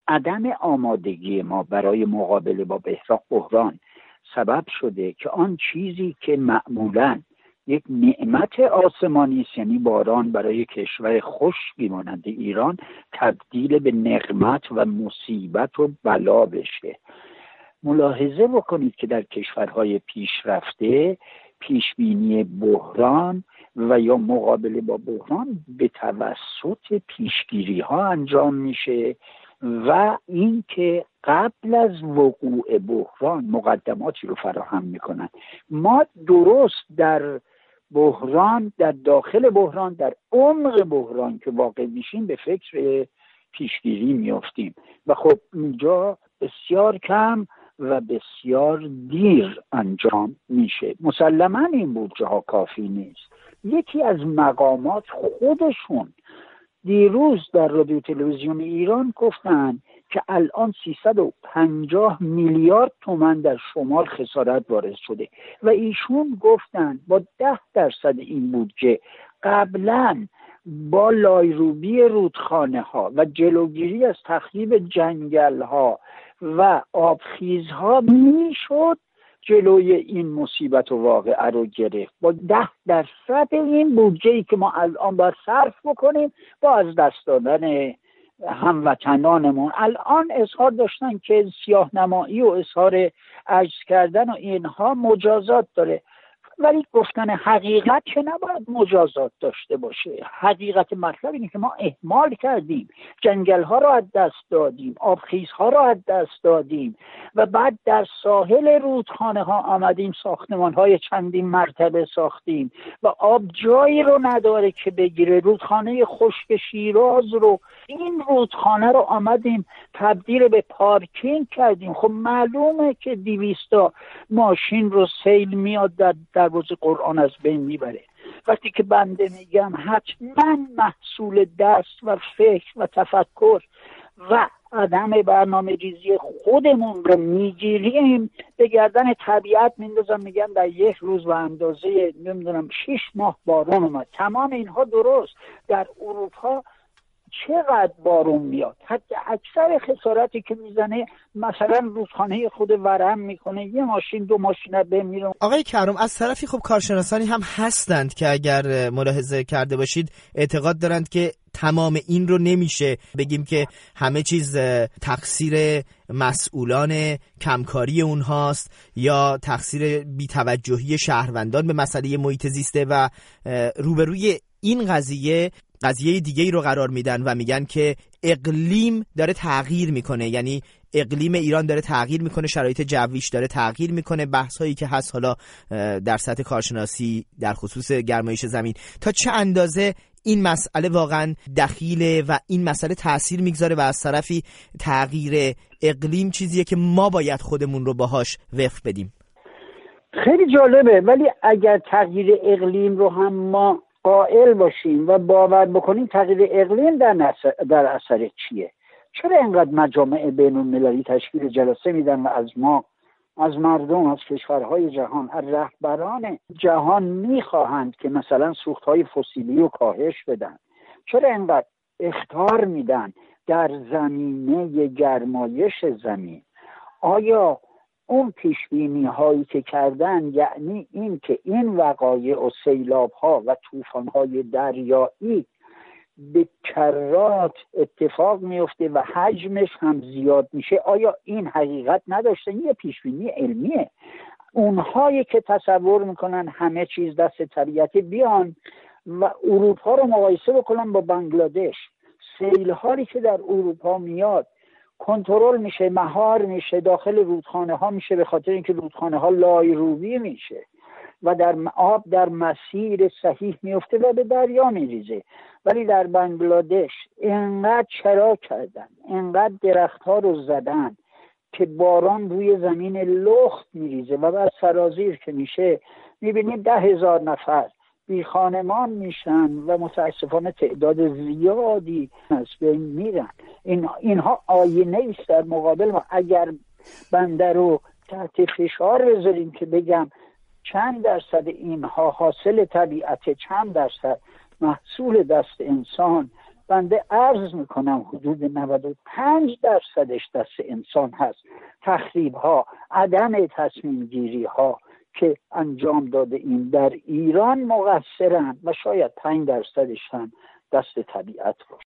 عدم آمادگی ما برای مقابله با بحران سبب شده که آن چیزی که معمولاً یک نعمت آسمانی است، یعنی باران برای کشور خشکی مانند ایران، تبدیل به نقمت و مصیبت و بلا بشه. ملاحظه بکنید که در کشورهای پیشرفته پیشبینی بحران و یا مقابله با بحران به توسط پیشگیری ها انجام میشه و این که قبل از وقوع بحران مقدماتی رو فراهم میکنن. ما درست در بحران، در داخل بحران، در عمق بحران که واقع میشیم به فکر پیشگیری میافتیم و خب اینجا بسیار کم و بسیار دیر انجام میشه. مسلماً این بودجه ها کافی نیست. یکی از مقامات خودشون دیروز در رادیو تلویزیون ایران گفتن که الان 350 میلیارد تومان در شمال خسارت وارد شده و ایشون گفتن با 10% این بودجه قبلا با لایروبی رودخانه ها و جلوگیری از تخریب جنگل ها و آبخیزها میشد جلوی این مصیبت و واقعه رو گرفت. با 10% این بودجه‌ای که ما الان باید صرف بکنیم با از دست دادن هموطنانمون. الان اظهار داشتن که سیاه نمایی و اظهار عجز کردن و اینها مجازات داره، ولی گفتن حقیقت که نباید مجازات داشته باشه. حقیقت مطلب اینه که ما اهمال کردیم، جنگل ها را از دست دادیم، آبخیز ها را از دست دادیم و بعد در ساحل رودخانه ها آمدیم ساختمان های چندین مرتبه ساختیم و آب جایی رو نداره که بگیره. رودخانه خشک شیراز رو، این رودخانه رو آمدیم تبدیل به پارکینگ کردیم. خب معلومه که 200 ماشین رو سیل میاد در روز قرآن از بین میبره. وقتی که بنده میگم حتما محصول دست و فکر و تفکر و عدم برنامه ریزی خودمون رو میگیریم، به گردن طبیعت میندازم، میگم در یک روز و اندازه 6 ماه باران اومد. تمام اینها درست. در اروپا چقدر بارون میاد؟ حتی اکثر خسارتی که میزنه مثلا رودخانه خود ورم میکنه، یه ماشین 2 ماشین بمیره. آقای کرم، از طرفی خب کارشناسانی هم هستند که اگر ملاحظه کرده باشید اعتقاد دارند که تمام این رو نمیشه بگیم که همه چیز تقصیر مسئولان کمکاری اونهاست یا تقصیر بی‌توجهی شهروندان به مسئله محیط زیسته و روبروی این قضیه دیگه‌ای رو قرار میدن و میگن که اقلیم داره تغییر میکنه، یعنی اقلیم ایران داره تغییر میکنه، شرایط جویش داره تغییر میکنه. بحث‌هایی که هست حالا در سطح کارشناسی در خصوص گرمایش زمین، تا چه اندازه این مسئله واقعا دخیله و این مسئله تأثیر میگذاره و از طرفی تغییر اقلیم چیزیه که ما باید خودمون رو باهاش وفق بدیم. خیلی جالبه، ولی اگر تغییر اقلیم رو هم ما قائل باشیم و باور بکنیم تغییر اقلیم در اثر چیه؟ چرا اینقدر مجامع بین المللی تشکیل جلسه میدن و از ما، از مردم، از کشورهای جهان، از رهبران جهان میخواهند که مثلا سوختهای فسیلی رو کاهش بدن؟ چرا اینقدر اخطار میدن در زمینه گرمایش زمین؟ آیا اون پیشبینی هایی که کردن، یعنی این که این وقایع و سیلاب ها و طوفان های دریایی به کرات اتفاق میفته و حجمش هم زیاد میشه، آیا این حقیقت نداشته؟ یه پیشبینی علمیه. اونهایی که تصور میکنن همه چیز دست طبیعت بیان و اروپا رو مقایسه بکنن با بنگلادش، سیل‌هایی که در اروپا میاد کنترل میشه، مهار میشه، داخل رودخانه ها میشه به خاطر اینکه رودخانه ها لایروبی میشه و در آب در مسیر صحیح میفته و به دریا میریزه. ولی در بنگلادش اینقدر چرا کردن، اینقدر درخت ها رو زدن که باران روی زمین لخت میریزه و بعد سرازیر که میشه میبینید 10,000 نفر بی خانمان میشن و متاسفانه تعداد زیادی از بین میرن. اینها آینه است در مقابل ما. اگر بنده رو تحت فشار بذاریم که بگم چند درصد اینها حاصل طبیعت، چند درصد محصول دست انسان بنده عرض میکنم حدود 95% دست انسان هست. تخریب ها، عدم تصمیم گیری ها که انجام داده این در ایران مقصرن و شاید 5% هم دست طبیعت باشه.